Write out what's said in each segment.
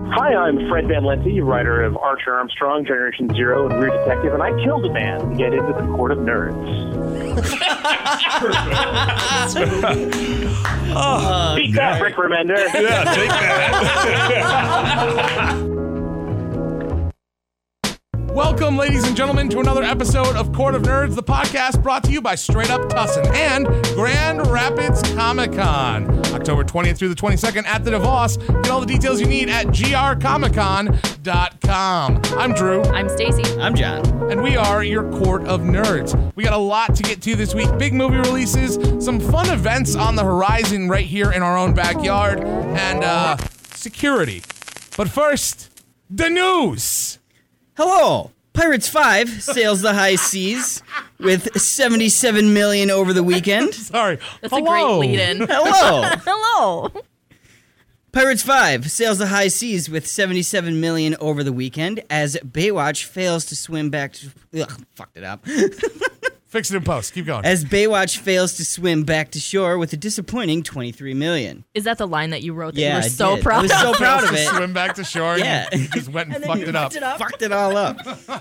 Hi, I'm Fred Van Lente, writer of Archer Armstrong, Generation Zero, and Weird Detective, and I killed a man to get into the Court of Nerds. Beat that, Rick Remender. Yeah, take that. Welcome, ladies and gentlemen, to another episode of Court of Nerds, the podcast brought to you by Straight Up Tussin and Grand Rapids Comic-Con. October 20th through the 22nd at the DeVos. Get all the details you need at grcomiccon.com. I'm Drew. I'm Stacy. I'm John. And we are your Court of Nerds. We got a lot to get to this week. Big movie releases, some fun events on the horizon right here in our own backyard, and security. But first, the news. Hello. Pirates 5 sails the high seas with $77 million over the weekend. Sorry. That's a great lead-in. Hello. Hello. Pirates 5 sails the high seas with $77 million over the weekend as Baywatch fails to swim back to... fucked it up. Fix it in post. Keep going. As Baywatch fails to swim back to shore with a disappointing $23 million. Is that the line that you wrote that Yeah, you were I so did. proud I was so proud of it. Swim back to shore. Yeah. And just went and fucked it up. Fucked it all up.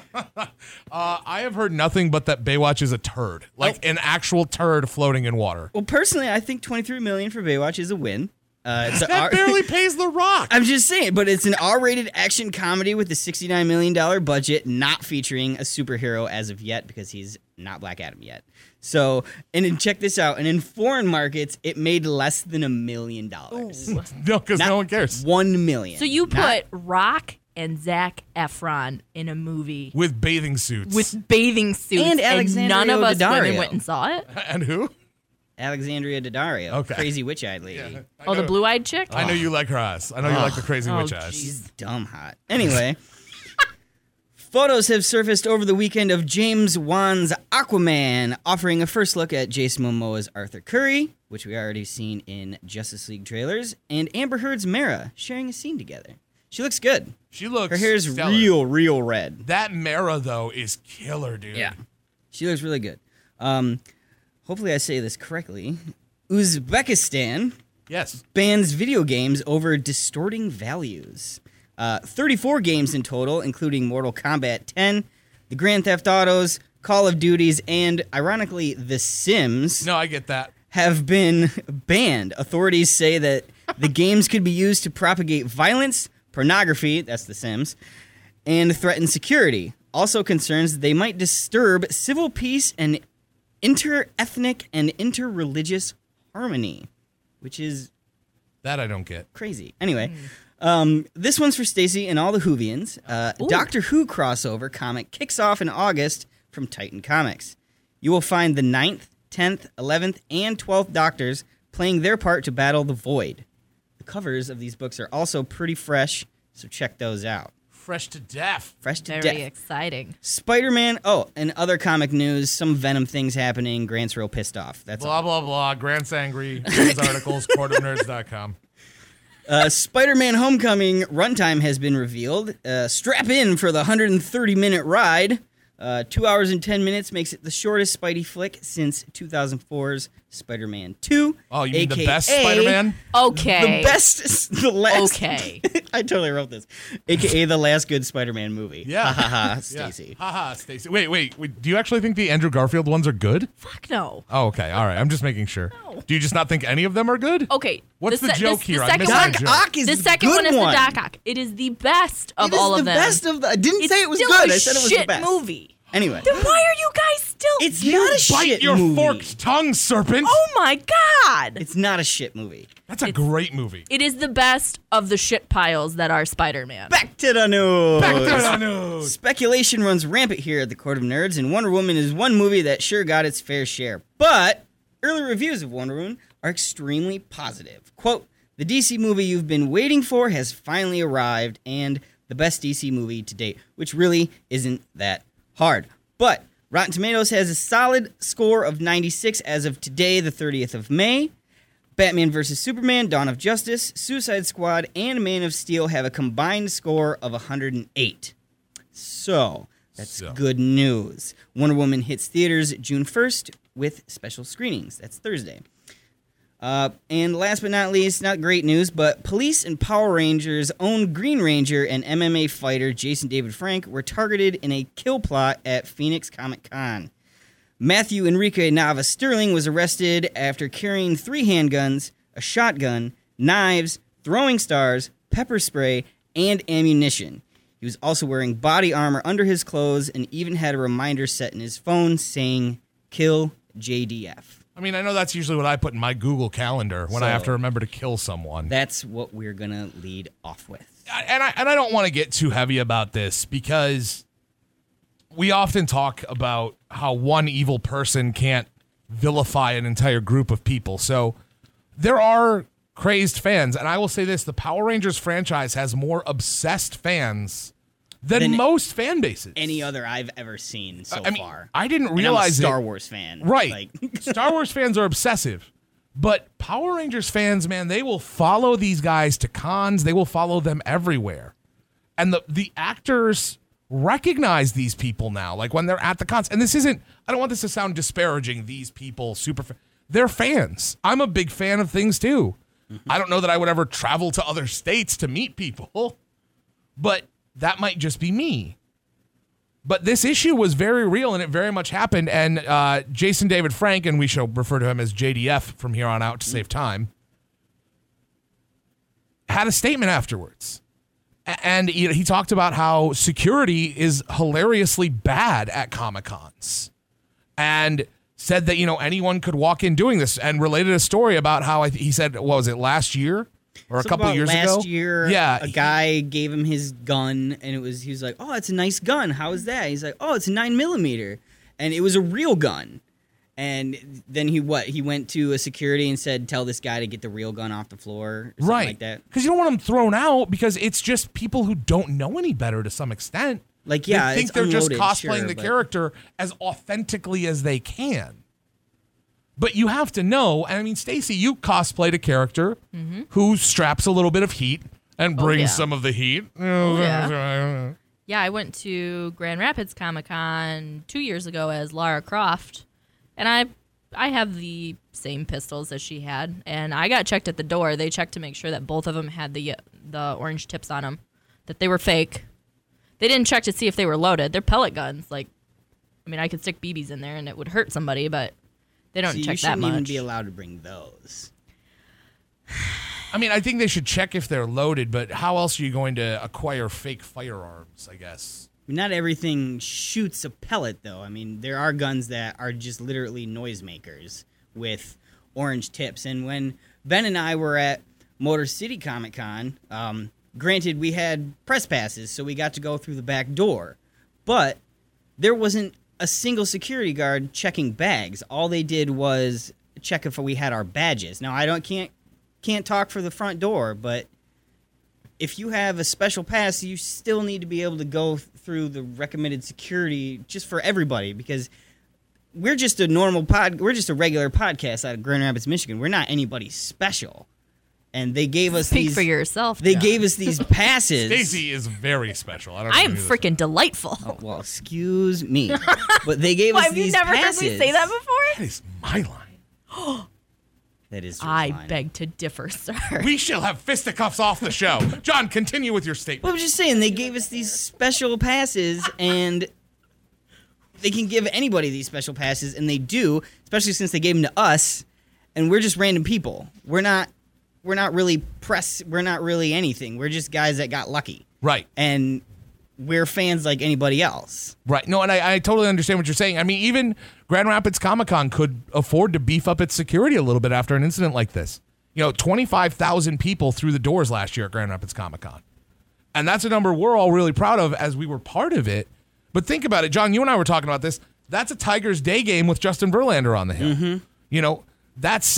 I have heard nothing but that Baywatch is a turd. Like an actual turd floating in water. Well, personally, I think $23 million for Baywatch is a win. That barely pays The Rock. I'm just saying, but it's an R-rated action comedy with a $69 million budget, not featuring a superhero as of yet because he's not Black Adam yet. So, and then check this out. And in foreign markets, it made less than $1 million. No, because no one cares. $1 million. So you put Rock and Zac Efron in a movie With bathing suits. with bathing suits, And Alexandria none of us Daddario. women went and saw it. And who? Alexandria Daddario, Okay. crazy witch-eyed lady. Oh, the blue-eyed chick? I know you like her eyes. I know you like the crazy witch eyes. She's dumb hot. Anyway, photos have surfaced over the weekend of James Wan's Aquaman, offering a first look at Jason Momoa's Arthur Curry, which we already seen in Justice League trailers, and Amber Heard's Mara sharing a scene together. She looks good. She looks Her hair's stellar. real red. That Mara, though, is killer, dude. Yeah. She looks really good. Hopefully I say this correctly. Uzbekistan Yes. bans video games over distorting values. 34 games in total, including Mortal Kombat 10, the Grand Theft Autos, Call of Duties, and, ironically, The Sims No, I get that. have been banned. Authorities say that the games could be used to propagate violence, pornography, that's The Sims, and threaten security. Also concerns that they might disturb civil peace and inter-ethnic and inter-religious harmony, which is That I don't get. crazy. Anyway, this one's for Stacy and all the Whovians. Doctor Who crossover comic kicks off in August from Titan Comics. You will find the 9th, 10th, 11th, and 12th Doctors playing their part to battle the Void. The covers of these books are also pretty fresh, so check those out. Fresh to death. Fresh to Very death. exciting. Spider-Man. Oh, and other comic news. Some Venom things happening. Grant's real pissed off. That's Blah, blah, blah. Grant's angry. Grant's articles. Courtofnerds.com. Spider-Man Homecoming runtime has been revealed. Strap in for the 130-minute ride. 2 hours and 10 minutes makes it the shortest Spidey flick since 2004's Spider-Man 2. Oh, you mean the AKA best Spider-Man? Okay. The best, the last. Okay. I totally wrote this. AKA the last good Spider-Man movie. Yeah. Ha ha ha, Yeah. Stacy. Haha, Stacy. Wait. Do you actually think the Andrew Garfield ones are good? Fuck no. Oh, okay. All right. I'm just making sure. No. Do you just not think any of them are good? Okay. What's the joke here? I second missed one, the joke. Doc Ock is the the second good one is one. the Doc Ock. It is the best of It is all the of them. best of the. I didn't say it was still good. A I said it was shit the best. movie. Anyway, Then why are you guys still? it's not a Bite shit your movie. forked tongue, serpent. Oh my god! It's not a shit movie. That's a great movie. It is the best of the shit piles that are Spider-Man. Back to the news. Back to the news. Speculation runs rampant here at the Court of Nerds, and Wonder Woman is one movie that sure got its fair share. But early reviews of Wonder Woman are extremely positive. Quote, "The DC movie you've been waiting for has finally arrived, and the best DC movie to date," which really isn't that hard. But Rotten Tomatoes has a solid score of 96 as of today, the 30th of May. Batman vs. Superman, Dawn of Justice, Suicide Squad, and Man of Steel have a combined score of 108. So, that's good news. Wonder Woman hits theaters June 1st with special screenings. That's Thursday. And last but not least, not great news, but police and Power Rangers' own Green Ranger and MMA fighter Jason David Frank were targeted in a kill plot at Phoenix Comic Con. Matthew Enrique Nava Sterling was arrested after carrying 3 handguns, a shotgun, knives, throwing stars, pepper spray, and ammunition. He was also wearing body armor under his clothes and even had a reminder set in his phone saying, "Kill JDF." I mean, I know that's usually what I put in my Google Calendar when I have to remember to kill someone. That's what we're going to lead off with. And I don't want to get too heavy about this because we often talk about how one evil person can't vilify an entire group of people. So there are crazed fans. And I will say this, the Power Rangers franchise has more obsessed fans than most fan bases. Any other I've ever seen so far. I didn't And realize I'm a Star Wars fan. Right. Star Wars fans are obsessive. But Power Rangers fans, man, they will follow these guys to cons. They will follow them everywhere. And the actors recognize these people now, like when they're at the cons. And this isn't, I don't want this to sound disparaging, these people, they're fans. I'm a big fan of things too. Mm-hmm. I don't know that I would ever travel to other states to meet people, but that might just be me. But this issue was very real, and it very much happened. And Jason David Frank, and we shall refer to him as JDF from here on out to save time, had a statement afterwards. And he talked about how security is hilariously bad at Comic-Cons. And said that, anyone could walk in doing this, and related a story about how he said, what was it, last year? Or a couple years ago? Last year, a guy gave him his gun, and he was like, "Oh, it's a nice gun. How is that?" He's like, "Oh, it's a 9mm," and it was a real gun. And then he went to a security and said, "Tell this guy to get the real gun off the floor," or something like that. Because you don't want them thrown out because it's just people who don't know any better to some extent. Like, yeah, they think they're just cosplaying the character as authentically as they can. But you have to know, and I mean, Stacy, you cosplayed a character who straps a little bit of heat and brings some of the heat. Yeah, I went to Grand Rapids Comic-Con 2 years ago as Lara Croft, and I have the same pistols as she had, and I got checked at the door. They checked to make sure that both of them had the orange tips on them, that they were fake. They didn't check to see if they were loaded. They're pellet guns. Like, I mean, I could stick BBs in there and it would hurt somebody, but they don't check that much. You shouldn't even be allowed to bring those. I mean, I think they should check if they're loaded, but how else are you going to acquire fake firearms, I guess? Not everything shoots a pellet, though. I mean, there are guns that are just literally noisemakers with orange tips. And when Ben and I were at Motor City Comic Con, granted, we had press passes, so we got to go through the back door. But there wasn't a single security guard checking bags. All they did was check if we had our badges. Now, I can't talk for the front door, but if you have a special pass, you still need to be able to go through the recommended security just for everybody, because we're just a we're just a regular podcast out of Grand Rapids, Michigan. We're not anybody special. And they gave us Speak for yourself, They John. gave us these passes. Stacy is very special. I am freaking delightful. Oh, well, excuse me. But they gave us these passes. Have you never heard me say that before? That is my line. That is I line. beg to differ, sir. We shall have fisticuffs off the show. John, continue with your statement. Well, I'm just saying, they gave us these special passes, and they can give anybody these special passes, and they do, especially since they gave them to us, and we're just random people. We're not really press. We're not really anything. We're just guys that got lucky. Right. And we're fans like anybody else. Right. No, and I totally understand what you're saying. I mean, even Grand Rapids Comic-Con could afford to beef up its security a little bit after an incident like this. 25,000 people through the doors last year at Grand Rapids Comic-Con. And that's a number we're all really proud of as we were part of it. But think about it, John, you and I were talking about this. That's a Tigers day game with Justin Verlander on the hill. Mm-hmm. That's,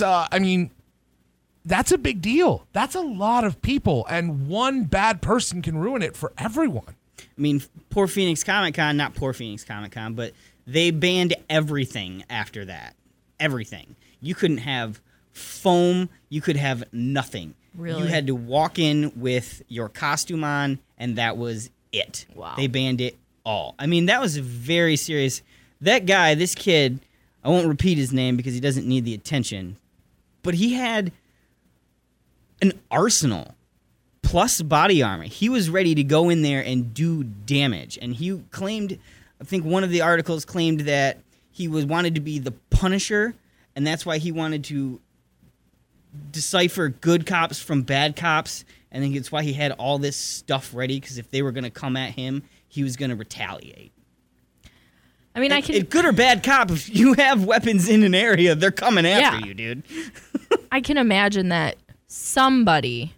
that's a big deal. That's a lot of people, and one bad person can ruin it for everyone. I mean, poor Phoenix Comic-Con, not poor Phoenix Comic-Con, but they banned everything after that. Everything. You couldn't have foam. You could have nothing. Really? You had to walk in with your costume on, and that was it. Wow. They banned it all. I mean, that was very serious. That guy, this kid, I won't repeat his name because he doesn't need the attention, but he had an arsenal plus body armor. He was ready to go in there and do damage. And he claimed, I think one of the articles claimed that he wanted to be the Punisher, and that's why he wanted to decipher good cops from bad cops. And I think it's why he had all this stuff ready, because if they were going to come at him, he was going to retaliate. I mean, good or bad cop, if you have weapons in an area, they're coming after you, dude. I can imagine that somebody,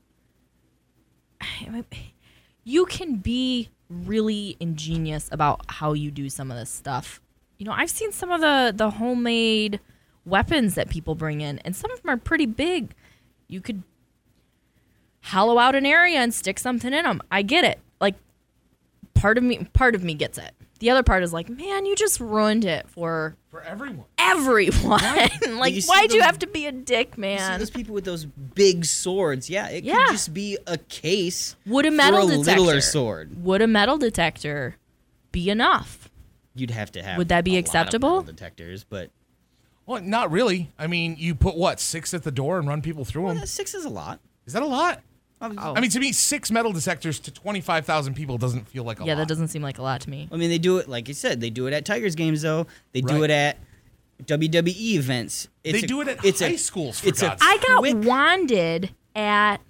you can be really ingenious about how you do some of this stuff. You know, I've seen some of the homemade weapons that people bring in, and some of them are pretty big. You could hollow out an area and stick something in them. I get it. Like, part of me gets it. The other part is like, man, you just ruined it for everyone. Like, why'd you have to be a dick, man? You see those people with those big swords. Yeah, it could just be a case Would a metal for a detector, littler sword. Would a metal detector be enough? You'd have to have. Would that be a acceptable? lot of metal detectors, but Well, not really. I mean, you put 6 at the door and run people through them. 6 is a lot. Is that a lot? Oh. I mean, to me, 6 metal detectors to 25,000 people doesn't feel like a lot. Yeah, that doesn't seem like a lot to me. I mean, they do it, like you said, they do it at Tigers games, though. They do it at WWE events. They do it at high schools, for God's sake. I got wanded at,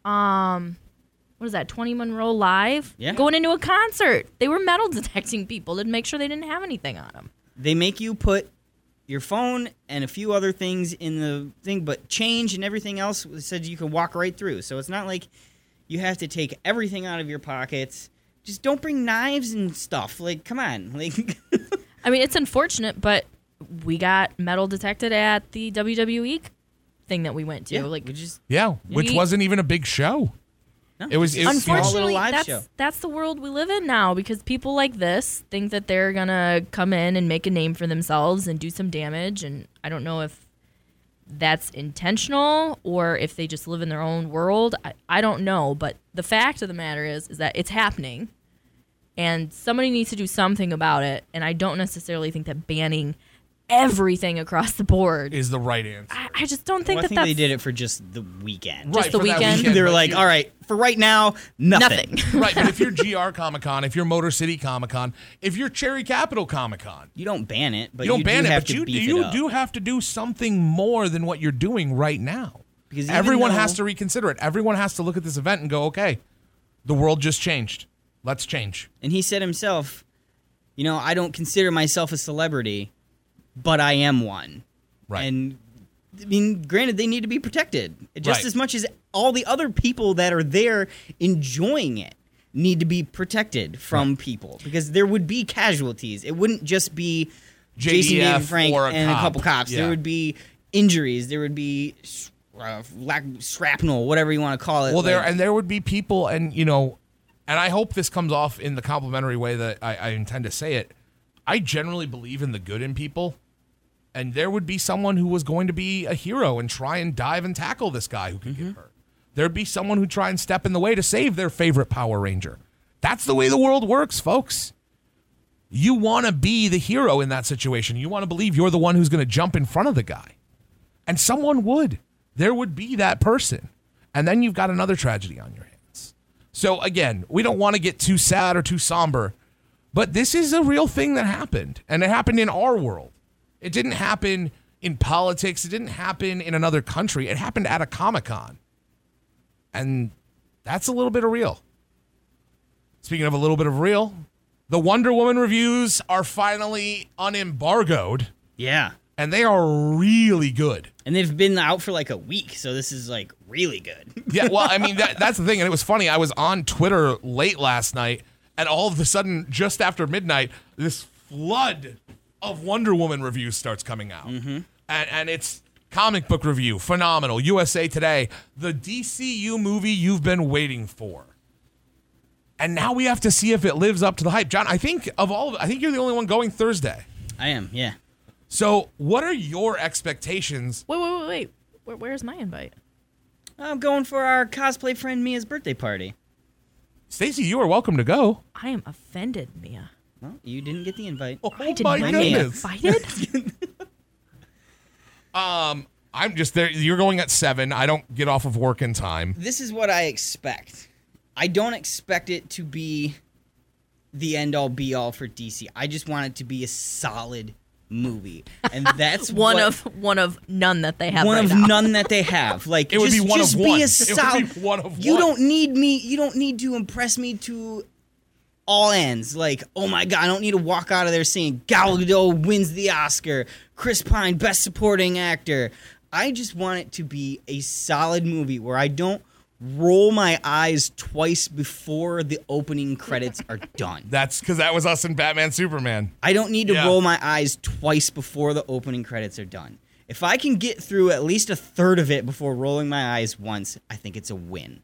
what is that, 20 Monroe Live? Yeah. Going into a concert. They were metal detecting people to make sure they didn't have anything on them. They make you put your phone and a few other things in the thing, but change and everything else said you can walk right through. So it's not like you have to take everything out of your pockets. Just don't bring knives and stuff. Like, come on. Like, I mean, it's unfortunate, but we got metal detected at the WWE thing that we went to. Which wasn't even a big show. No, it was unfortunately, live show. That's the world we live in now, because people like this think that they're gonna come in and make a name for themselves and do some damage, and I don't know if that's intentional or if they just live in their own world. I don't know, but the fact of the matter is that it's happening, and somebody needs to do something about it, and I don't necessarily think that banning everything across the board is the right answer. I just don't think I think they did it for just the weekend. Just the weekend. They were like, all right, for right now, nothing. Right, but if you're GR Comic-Con, if you're Motor City Comic-Con, if you're Cherry Capital Comic-Con, you don't ban it, but you don't ban it, have but to you beef it up. do have to do something more than what you're doing right now. Because everyone has to reconsider it. Everyone has to look at this event and go, okay, the world just changed. Let's change. And he said himself, you know, I don't consider myself a celebrity, but I am one. Right. And, I mean, granted, they need to be protected just as much as all the other people that are there enjoying it need to be protected from people, because there would be casualties. It wouldn't just be Jason David Frank and a couple cops. Yeah. There would be injuries. There would be shrapnel, whatever you want to call it. Well, there would be people, and you know, and I hope this comes off in the complimentary way that I intend to say it. I generally believe in the good in people. And there would be someone who was going to be a hero and try and dive and tackle this guy who could get hurt. There'd be someone who'd try and step in the way to save their favorite Power Ranger. That's the way the world works, folks. You want to be the hero in that situation. You want to believe you're the one who's going to jump in front of the guy. And someone would. There would be that person. And then you've got another tragedy on your hands. So, again, we don't want to get too sad or too somber, but this is a real thing that happened. And it happened in our world. It didn't happen in politics. It didn't happen in another country. It happened at a Comic-Con. And that's a little bit of real. Speaking of a little bit of real, the Wonder Woman reviews are finally unembargoed. Yeah. And they are really good. And they've been out for like a week, so this is like really good. Yeah, well, I mean, that's the thing. And it was funny. I was on Twitter late last night, and all of a sudden, just after midnight, this flood of Wonder Woman reviews starts coming out. And it's comic book review, phenomenal, USA Today, the DCU movie you've been waiting for. And now we have to see if it lives up to the hype. John, I think you're the only one going Thursday. I am, yeah. So what are your expectations? Wait. Where's my invite? I'm going for our cosplay friend Mia's birthday party. Stacey, you are welcome to go. I am offended, Mia. Well, you didn't get the invite. I did my not goodness. get invited. I'm just there. You're going at 7. I don't get off of work in time. This is what I expect. I don't expect it to be the end-all, be-all for DC. I just want it to be a solid movie, and that's one of none that they have. One right of now. none that they have. Like It would be one just of be one. a It solid. would be one of You one. don't need me. You don't need to impress me to all ends. Like, oh my god, I don't need to walk out of there saying Gal Gadot wins the Oscar, Chris Pine Best Supporting Actor. I just want it to be a solid movie where I don't roll my eyes twice before the opening credits are done. That's because that was us in Batman Superman. I don't need to Yeah. roll my eyes twice before the opening credits are done. If I can get through at least a third of it before rolling my eyes once, I think it's a win.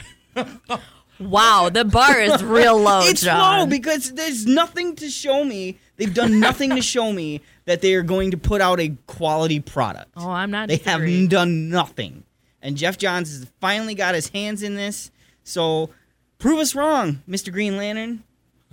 Wow, the bar is real low, It's John. low because there's nothing to show me. They've done nothing to show me that they are going to put out a quality product. Oh, I'm not. They have disagreeing. done nothing. And Jeff Johns has finally got his hands in this. So prove us wrong, Mr. Green Lantern.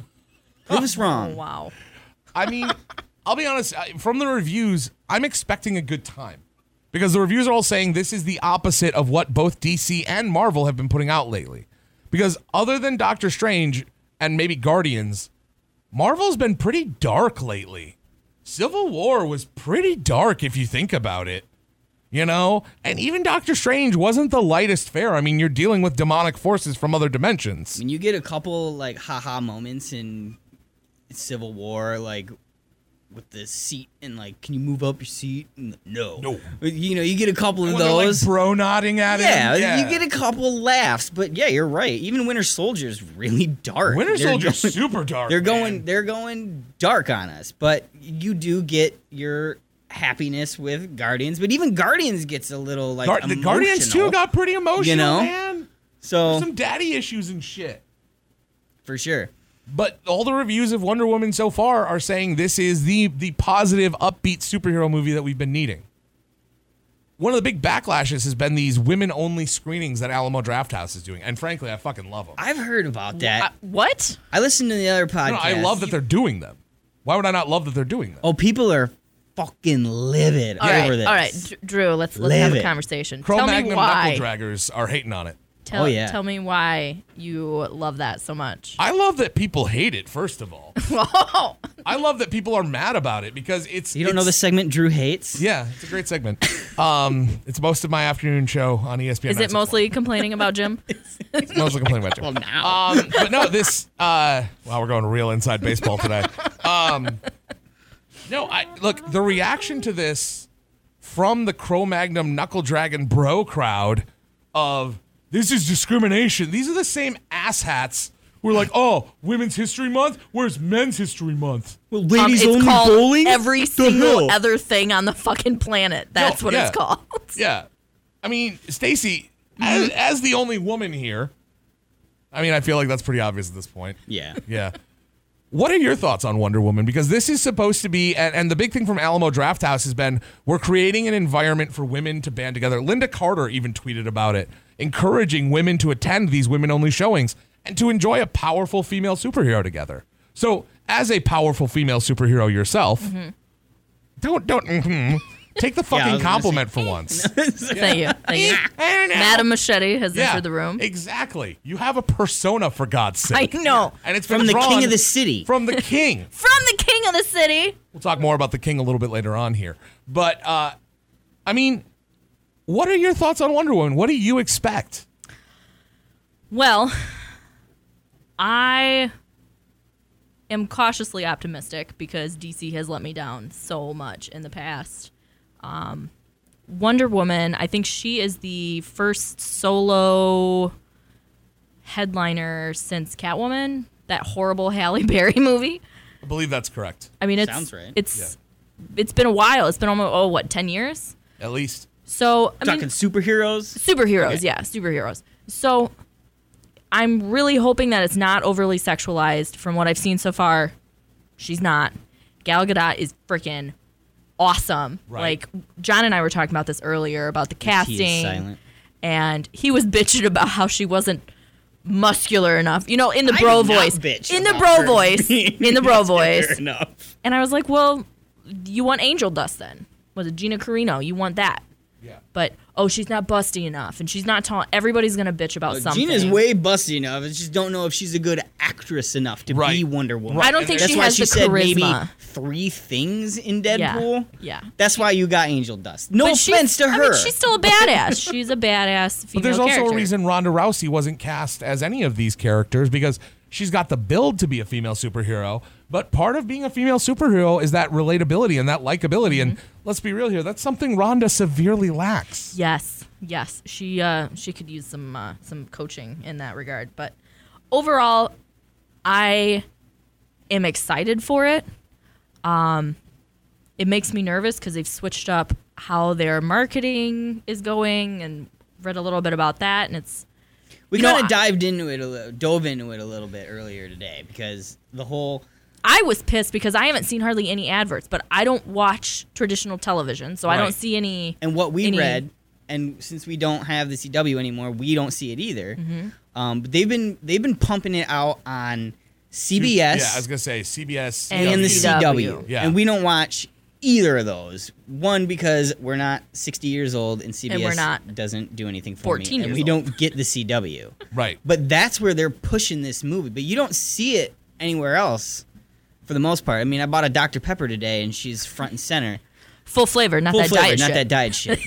Prove us Oh, wrong. wow. I mean, I'll be honest. From the reviews, I'm expecting a good time because the reviews are all saying this is the opposite of what both DC and Marvel have been putting out lately. Because other than Doctor Strange and maybe Guardians, Marvel's been pretty dark lately. Civil War was pretty dark if you think about it. You know? And even Doctor Strange wasn't the lightest fare. I mean, you're dealing with demonic forces from other dimensions. When you get a couple like haha moments in Civil War, like with the seat and like, can you move up your seat? No. You know, you get a couple of When they're, like, those. bro nodding at Yeah, him. you get a couple laughs, but yeah, you're right. Even Winter Soldier's really dark. Winter They're Soldier's going- super dark. They're man. going dark on us, but you do get your happiness with Guardians. But even Guardians gets a little like The Guardians emotional, too got pretty emotional, you know? man. so Some daddy issues and shit. for sure. But all the reviews of Wonder Woman so far are saying this is the positive, upbeat superhero movie that we've been needing. One of the big backlashes has been these women-only screenings that Alamo Drafthouse is doing, and frankly, I fucking love them. I've heard about that. What? I listened to the other podcast. No, I love that they're doing them. Why would I not love that they're doing them? Oh, people are fucking livid All over right, this. all right, Drew. Let's have a Livid. conversation. Cro Tell me Magnum why. knuckle draggers are hating on it. Tell, Oh, yeah. Tell me why you love that so much. I love that people hate it, first of all. Whoa. I love that people are mad about it because it's... You don't know the segment Drew hates? Yeah, it's a great segment. It's most of my afternoon show on ESPN. Is it mostly complaining about Jim? It's mostly complaining about Jim. Well, now. But no, this. Wow, we're going real inside baseball today. No, look, the reaction to this from the Cro-Magnon Knuckle Dragon bro crowd of this is discrimination. These are the same asshats who are like, oh, Women's History Month? Where's Men's History Month? Well, ladies it's only called bowling? every The single hell? other thing on the fucking planet. That's what yeah. it's called. Yeah. I mean, Stacey, as the only woman here, I mean, I feel like that's pretty obvious at this point. Yeah. Yeah. What are your thoughts on Wonder Woman? Because this is supposed to be, and the big thing from Alamo Drafthouse has been, we're creating an environment for women to band together. Linda Carter even tweeted about it, encouraging women to attend these women-only showings and to enjoy a powerful female superhero together. So, as a powerful female superhero yourself, don't take the I was fucking gonna compliment for once. Thank you. Thank you. Madam Machete has entered the room. Exactly. You have a persona, for God's I sake. know. And it's From been the drawn king of the city. From the king. From the king of the city. We'll talk more about the king a little bit later on here. But, I mean, what are your thoughts on Wonder Woman? What do you expect? Well, I am cautiously optimistic because DC has let me down so much in the past. Wonder Woman, I think she is the first solo headliner since Catwoman, that horrible Halle Berry movie. I believe that's correct. I mean, it's Sounds right. it's been a while. It's been almost 10 years. At least. So I Talking mean, superheroes? superheroes, Okay. yeah, superheroes. So I'm really hoping that it's not overly sexualized. From what I've seen so far, she's not. Gal Gadot is freaking awesome. Right. Like, John and I were talking about this earlier about the casting. He is silent. And he was bitching about how she wasn't muscular enough. You know, in the I bro did not voice. bitch In the about bro her voice. being In the bro muscular voice. enough. And I was like, well, you want Angel Dust then? Was it Gina Carino? You want that? Yeah. But, she's not busty enough, and she's not tall. Everybody's going to bitch about something. Gina's way busty enough. I just don't know if she's a good actress enough to be Wonder Woman. Right. I don't think That's she why has she the said charisma. maybe 3 things in Deadpool. Yeah. That's why you got Angel Dust. No But offense to her. I mean, she's still a badass. She's a badass female But there's also character. a reason Ronda Rousey wasn't cast as any of these characters, because she's got the build to be a female superhero. But part of being a female superhero is that relatability and that likability. And let's be real here, that's something Ronda severely lacks. Yes. She could use some coaching in that regard. But overall, I am excited for it. It makes me nervous because they've switched up how their marketing is going, and read a little bit about that. And it's we kind of dove into it a little bit earlier today, because the whole. I was pissed because I haven't seen hardly any adverts, but I don't watch traditional television, so I don't see any. And what we read, and since we don't have the CW anymore, we don't see it either. But they've been pumping it out on CBS. Yeah, I was gonna say CBS and the CW. Yeah. And we don't watch either of those. One, because we're not 60 years old, and CBS And we're not doesn't do anything for 14 me, and years we old. don't get the CW. Right. But that's where they're pushing this movie. But you don't see it anywhere else. For the most part. I mean, I bought a Dr. Pepper today, and she's front and center. Full flavor, not Full that flavor, diet not shit. that diet shit.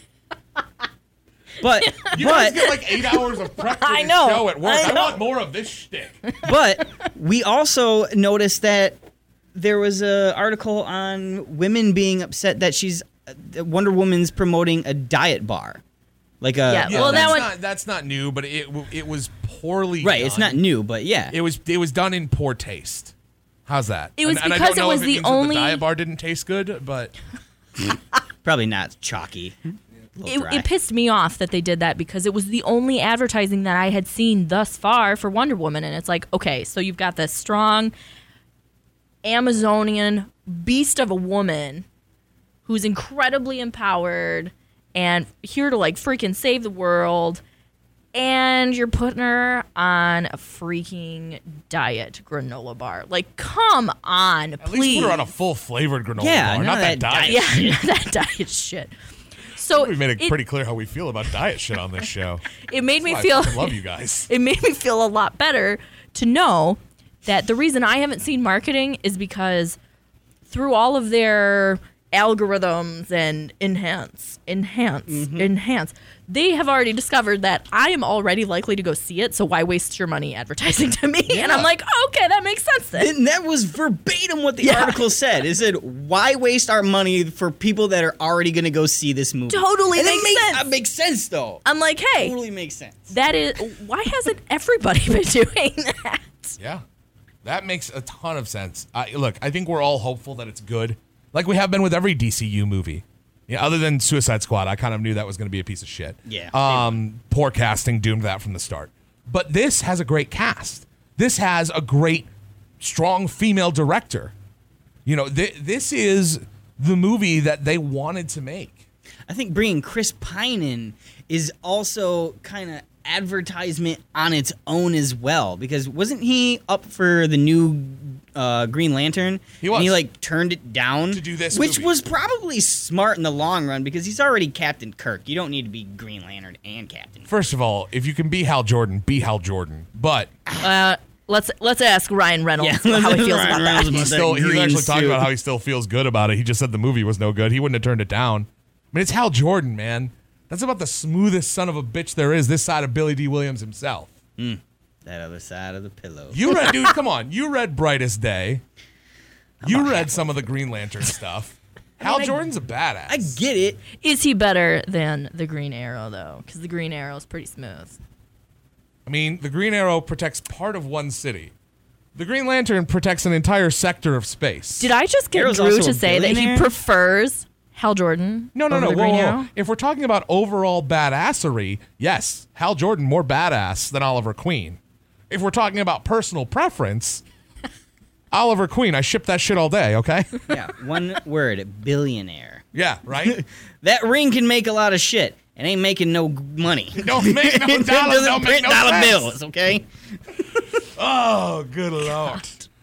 But You guys get like 8 hours of prep for I this know. show at work. I I know. want more of this shtick. but we also noticed that there was an article on women being upset that Wonder Woman's promoting a diet bar. Like a Yeah, Yeah, well, that's not new, but it was poorly right, done. it's not new, but yeah. It was done in poor taste. How's that? It was and I because don't know it was if the means that only- the diet bar didn't taste good, but Probably not chalky. A little dry. It pissed me off that they did that because it was the only advertising that I had seen thus far for Wonder Woman. And it's like, okay, so you've got this strong Amazonian beast of a woman who's incredibly empowered and here to like freaking save the world. And you're putting her on a freaking diet granola bar. Like, come on, at please. least put her on a full flavored granola Yeah, bar, none not of that that diet. Yeah, that diet shit. So We made it pretty clear how we feel about diet shit on this show. it made me That's why feel I fucking love you guys. it made me feel a lot better to know that the reason I haven't seen marketing is because through all of their algorithms and enhance, they have already discovered that I am already likely to go see it, so why waste your money advertising to me? And I'm like, okay, that makes sense then. And that was verbatim what the article said. It said, why waste our money for people that are already going to go see this movie? Totally and makes sense. That makes sense, though. I'm like, hey, Totally makes sense. that is, why hasn't everybody been doing that? Yeah, that makes a ton of sense. Look, I think we're all hopeful that it's good, like we have been with every DCU movie. Yeah, other than Suicide Squad, I kind of knew that was going to be a piece of shit. Yeah. Poor casting doomed that from the start. But this has a great cast. This has a great, strong female director. You know, this is the movie that they wanted to make. I think bringing Chris Pine in is also kind of advertisement on its own as well, because wasn't he up for the new Green Lantern? He was. And he like turned it down To do this which movie. was probably smart in the long run, because he's already Captain Kirk. You don't need to be Green Lantern and Captain Kirk. First of all, if you can be Hal Jordan, be Hal Jordan. But Let's ask Ryan Reynolds Yeah, how he feels Ryan about that. Reynolds he's about that green actually talking suit. about how he still feels good about it. He just said the movie was no good. He wouldn't have turned it down. I mean, it's Hal Jordan, man. That's about the smoothest son of a bitch there is this side of Billy D. Williams himself. That other side of the pillow. You read, dude, come on. You read Brightest Day. You read some of the Green Lantern stuff. Hal Jordan's a badass. I get it. Is he better than the Green Arrow, though? Because the Green Arrow is pretty smooth. I mean, the Green Arrow protects part of one city. The Green Lantern protects an entire sector of space. Did I just get Arrow's Drew also to a say that he billionaire? prefers Hal Jordan? No. over the Green Arrow? If we're talking about overall badassery, yes, Hal Jordan more badass than Oliver Queen. If we're talking about personal preference, Oliver Queen, I ship that shit all day, okay? Yeah, one word, billionaire. Yeah, right? That ring can make a lot of shit. It ain't making no money. Don't make no It dollars, doesn't don't make print no dollar sense. bills, okay? Oh, good Lord.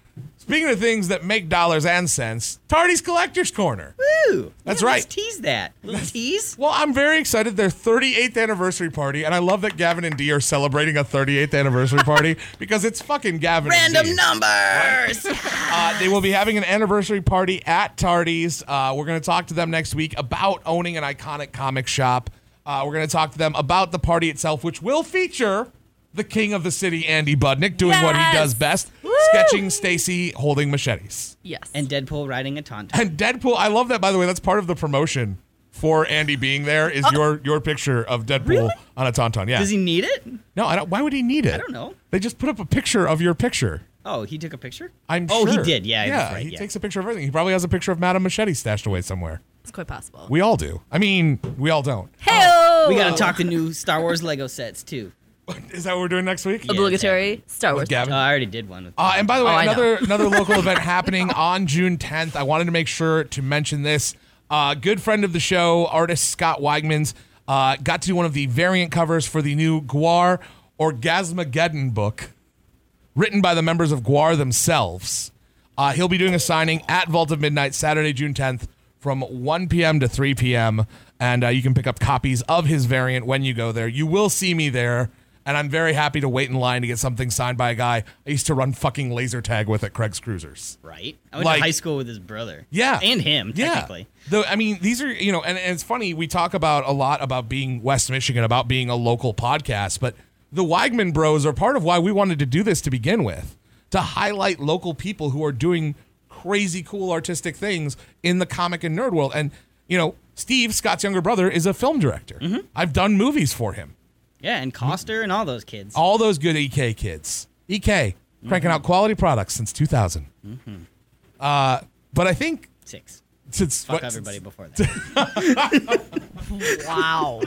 Speaking of things that make dollars and cents, Tardy's Collector's Corner. Woo! That's Yeah, right. Let's tease that. Little tease. Well, I'm very excited. Their 38th anniversary party, and I love that Gavin and Dee are celebrating a 38th anniversary party because it's fucking Gavin and Random Dee. numbers. They will be having an anniversary party at Tardy's. We're going to talk to them next week about owning an iconic comic shop. We're going to talk to them about the party itself, which will feature the king of the city, Andy Budnick, doing what he does best, sketching Stacy holding machetes. Yes. And Deadpool riding a tauntaun. And Deadpool, I love that, by the way. That's part of the promotion for Andy being there is your picture of Deadpool on a tauntaun. Yeah. Does he need it? No, I don't. Why would he need it? I don't know. They just put up a picture of your picture. Oh, he took a picture? I'm Oh, sure. he did. Yeah, that's right. He takes a picture of everything. He probably has a picture of Madame Machete stashed away somewhere. It's quite possible. We all do. I mean, we all don't. Hey-o! We got to talk the new Star Wars Lego sets, too. Is that what we're doing next week? Obligatory Star Wars. With Gavin? I already did one. With And by the way, I know. another local event happening on June 10th. I wanted to make sure to mention this. Good friend of the show, artist Scott Weigmans, got to do one of the variant covers for the new Gwar Orgasmageddon book, written by the members of Gwar themselves. He'll be doing a signing at Vault of Midnight Saturday, June 10th from 1 p.m. to 3 p.m. And you can pick up copies of his variant when you go there. You will see me there. And I'm very happy to wait in line to get something signed by a guy I used to run fucking laser tag with at Craig's Cruisers. Right. I went to high school with his brother. Yeah. And him, technically. Though, I mean, these are, and it's funny, we talk about a lot about being West Michigan, about being a local podcast, but the Weigman Bros are part of why we wanted to do this to begin with, to highlight local people who are doing crazy cool artistic things in the comic and nerd world. And, Steve, Scott's younger brother, is a film director. Mm-hmm. I've done movies for him. Yeah, and Coster and all those kids. All those good EK kids. EK, cranking out quality products since 2000. Mm-hmm. But I think... 6. Since Fuck everybody before that. Wow.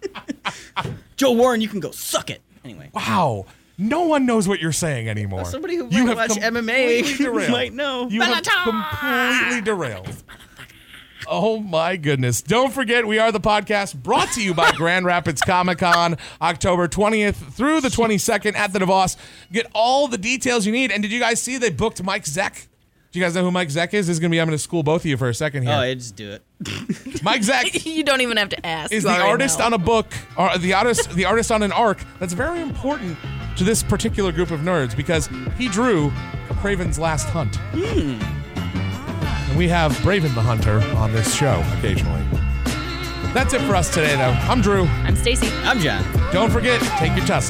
Joe Warren, you can go suck it. Anyway. Wow. No one knows what you're saying anymore. Well, somebody who might watch MMA might know. You have completely derailed. Oh, my goodness. Don't forget, we are the podcast brought to you by Grand Rapids Comic-Con, October 20th through the 22nd at the DeVos. Get all the details you need. And did you guys see they booked Mike Zeck? Do you guys know who Mike Zeck is? This is going to be, I'm going to school both of you for a second here. Oh, yeah, just do it. Mike Zeck You don't even have to ask. is the artist on a book, or the artist on an arc that's very important to this particular group of nerds because he drew Kraven's Last Hunt. And we have Braven the Hunter on this show occasionally. That's it for us today, though. I'm Drew. I'm Stacy. I'm John. Don't forget, take your tussin.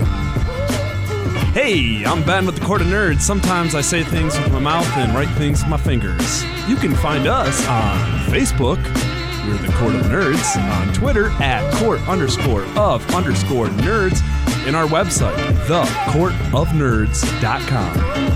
Hey, I'm Ben with the Court of Nerds. Sometimes I say things with my mouth and write things with my fingers. You can find us on Facebook. We're the Court of Nerds. On Twitter at @court_of_nerds. And our website, thecourtofnerds.com.